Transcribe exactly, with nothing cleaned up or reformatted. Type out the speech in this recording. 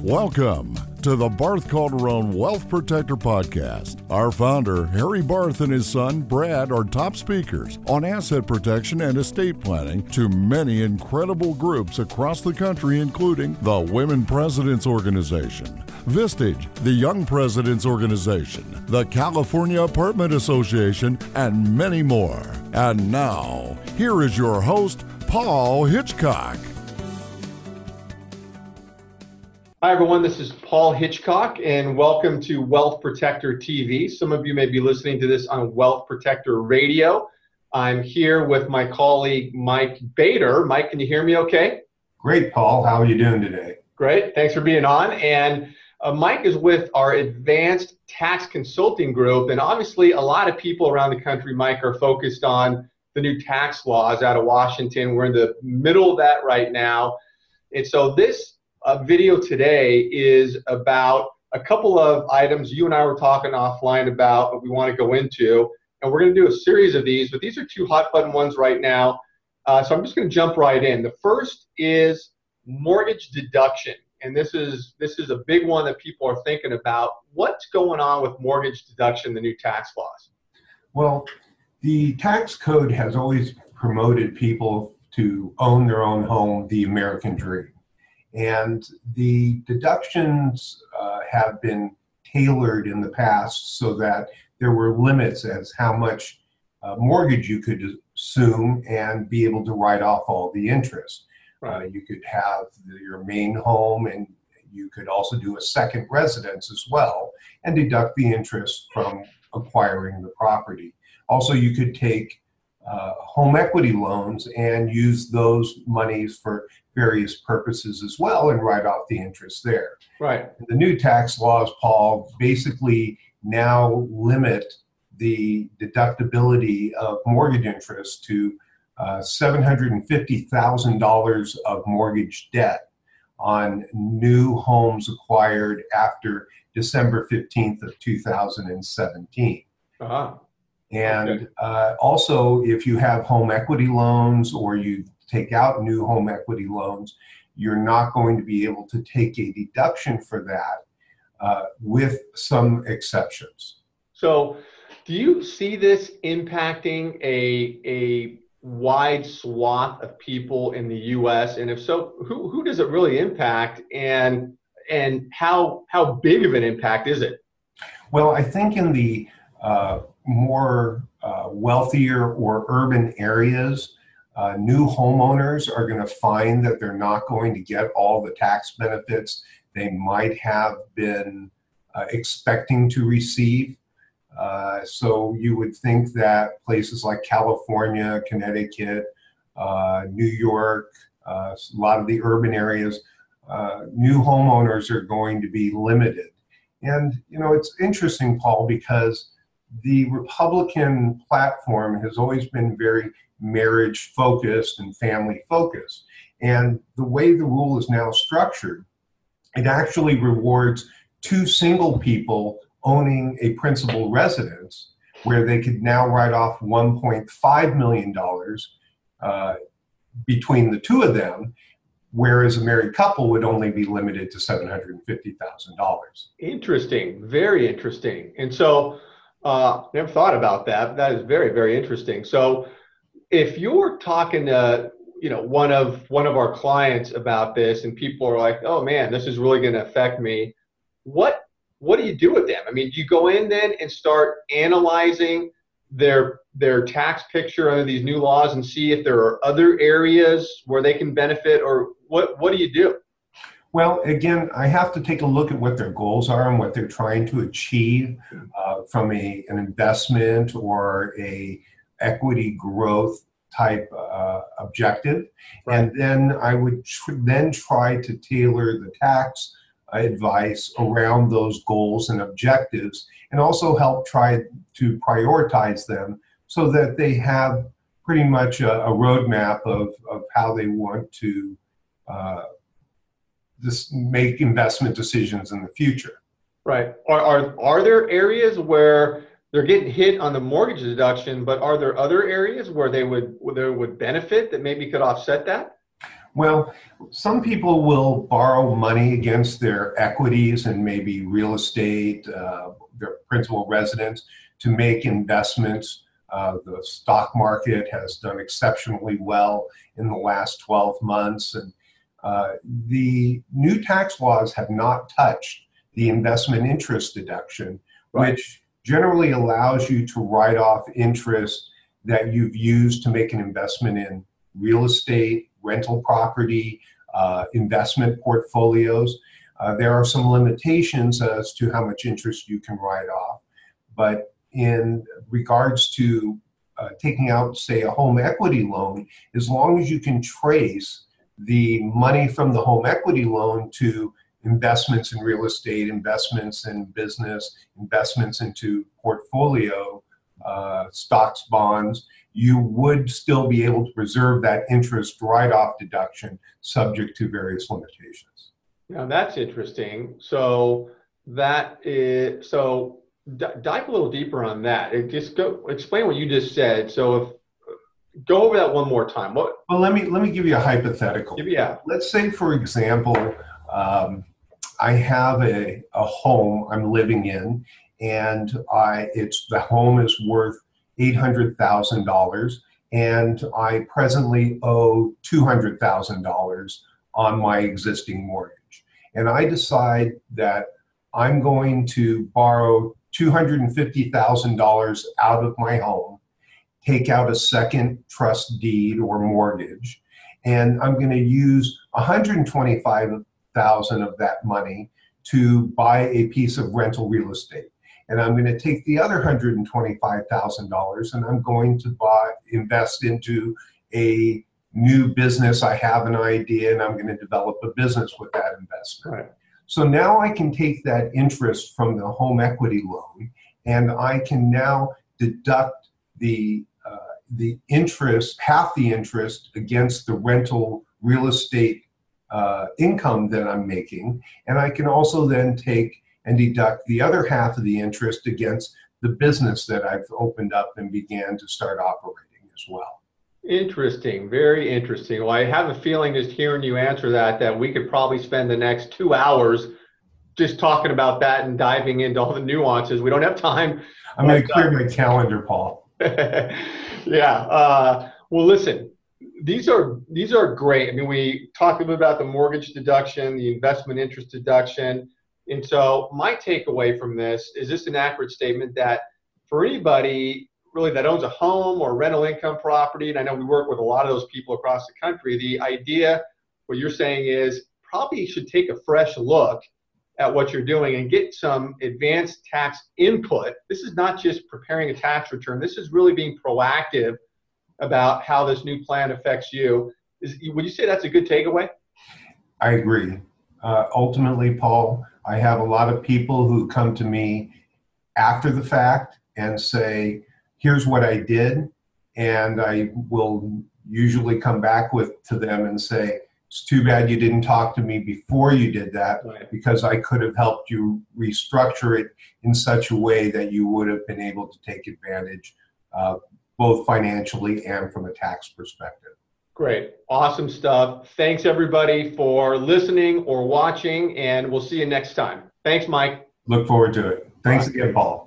Welcome to the Barth Calderon Wealth Protector Podcast. Our founder, Harry Barth, and his son, Brad, are top speakers on asset protection and estate planning to many incredible groups across the country, including the Women Presidents Organization, Vistage, the Young Presidents Organization, the California Apartment Association, and many more. And now, here is your host, Paul Hitchcock. Hi, everyone. This is Paul Hitchcock, and welcome to Wealth Protector T V. Some of you may be listening to this on Wealth Protector Radio. I'm here with my colleague, Mike Bader. Mike, can you hear me okay? Great, Paul. How are you doing today? Great. Thanks for being on. And uh, Mike is with our Advanced Tax Consulting Group, and obviously a lot of people around the country, Mike, are focused on the new tax laws out of Washington. We're in the middle of that right now. And so this Uh, video today is about a couple of items you and I were talking offline about that we want to go into, and we're going to do a series of these, but these are two hot button ones right now, uh, so I'm just going to jump right in. The first is mortgage deduction, and this is this is a big one that people are thinking about. What's going on with mortgage deduction, the new tax laws? Well, the tax code has always promoted people to own their own home, the American dream. And the deductions uh, have been tailored in the past so that there were limits as how much uh, mortgage you could assume and be able to write off all the interest. Right. Uh, you could have the, your main home, and you could also do a second residence as well and deduct the interest from acquiring the property. Also, you could take uh, home equity loans and use those monies for various purposes as well and write off the interest there. Right. The new tax laws, Paul, basically now limit the deductibility of mortgage interest to uh, seven hundred fifty thousand dollars of mortgage debt on new homes acquired after December fifteenth of two thousand seventeen. Uh-huh. And okay. uh, also, if you have home equity loans or you take out new home equity loans, you're not going to be able to take a deduction for that uh, with some exceptions. So do you see this impacting a, a wide swath of people in the U S? And if so, who, who does it really impact, and, and how, how big of an impact is it? Well, I think in the uh, more uh, wealthier or urban areas, Uh, new homeowners are going to find that they're not going to get all the tax benefits they might have been uh, expecting to receive. Uh, so you would think that places like California, Connecticut, uh, New York, uh, a lot of the urban areas, uh, new homeowners are going to be limited. And, you know, it's interesting, Paul, because the Republican platform has always been very marriage focused and family focused. And the way the rule is now structured, it actually rewards two single people owning a principal residence, where they could now write off one point five million dollars uh, between the two of them, whereas a married couple would only be limited to seven hundred fifty thousand dollars. Interesting, very interesting. And so, uh, never thought about that. That is very, very interesting. So, if you're talking to, you know, one of one of our clients about this, and people are like, "Oh man, this is really going to affect me," what what do you do with them? I mean, do you go in then and start analyzing their their tax picture under these new laws and see if there are other areas where they can benefit, or what what do you do? Well, again, I have to take a look at what their goals are and what they're trying to achieve uh, from a an investment or a equity growth type uh, objective. Right. And then I would tr- then try to tailor the tax advice around those goals and objectives, and also help try to prioritize them so that they have pretty much a, a roadmap of, of how they want to uh, just make investment decisions in the future. Right. Are, are, are there areas where they're getting hit on the mortgage deduction, but are there other areas where they would where they would benefit that maybe could offset that? Well, some people will borrow money against their equities and maybe real estate, uh, their principal residence, to make investments. Uh, the stock market has done exceptionally well in the last twelve months. And uh, the new tax laws have not touched the investment interest deduction, right, which generally allows you to write off interest that you've used to make an investment in real estate, rental property, uh, investment portfolios. Uh, there are some limitations as to how much interest you can write off. But in regards to uh, taking out, say, a home equity loan, as long as you can trace the money from the home equity loan to investments in real estate, investments in business, investments into portfolio, uh, stocks, bonds, you would still be able to preserve that interest write-off deduction subject to various limitations. Now that's interesting. So that is, so d- dive a little deeper on that. It just go explain what you just said. So if go over that one more time. What? Well, let me let me give you a hypothetical. Yeah. Let's say, for example, um, I have a, a home I'm living in, and I it's the home is worth eight hundred thousand dollars, and I presently owe two hundred thousand dollars on my existing mortgage. And I decide that I'm going to borrow two hundred fifty thousand dollars out of my home, take out a second trust deed or mortgage, and I'm going to use one hundred twenty-five thousand dollars of that money to buy a piece of rental real estate. And I'm going to take the other one hundred twenty-five thousand dollars and I'm going to buy, invest into a new business. I have an idea and I'm going to develop a business with that investment. Right. So now I can take that interest from the home equity loan and I can now deduct the uh, the interest, half the interest against the rental real estate uh, income that I'm making. And I can also then take and deduct the other half of the interest against the business that I've opened up and began to start operating as well. Interesting, very interesting. Well, I have a feeling just hearing you answer that, that we could probably spend the next two hours just talking about that and diving into all the nuances. We don't have time. I'm going to clear my calendar, Paul. Yeah. Uh, well, listen, these are these are great. I mean, we talked a bit about the mortgage deduction, the investment interest deduction. And so my takeaway from this is just an accurate statement that for anybody really that owns a home or rental income property, and I know we work with a lot of those people across the country, the idea, what you're saying is probably you should take a fresh look at what you're doing and get some advanced tax input. This is not just preparing a tax return. This is really being proactive about how this new plan affects you. Is, would you say that's a good takeaway? I agree. Uh, ultimately, Paul, I have a lot of people who come to me after the fact and say, here's what I did. And I will usually come back with to them and say, it's too bad you didn't talk to me before you did that, right, because I could have helped you restructure it in such a way that you would have been able to take advantage uh, both financially and from a tax perspective. Great. Awesome stuff. Thanks, everybody, for listening or watching, and we'll see you next time. Thanks, Mike. Look forward to it. Thanks again, Paul.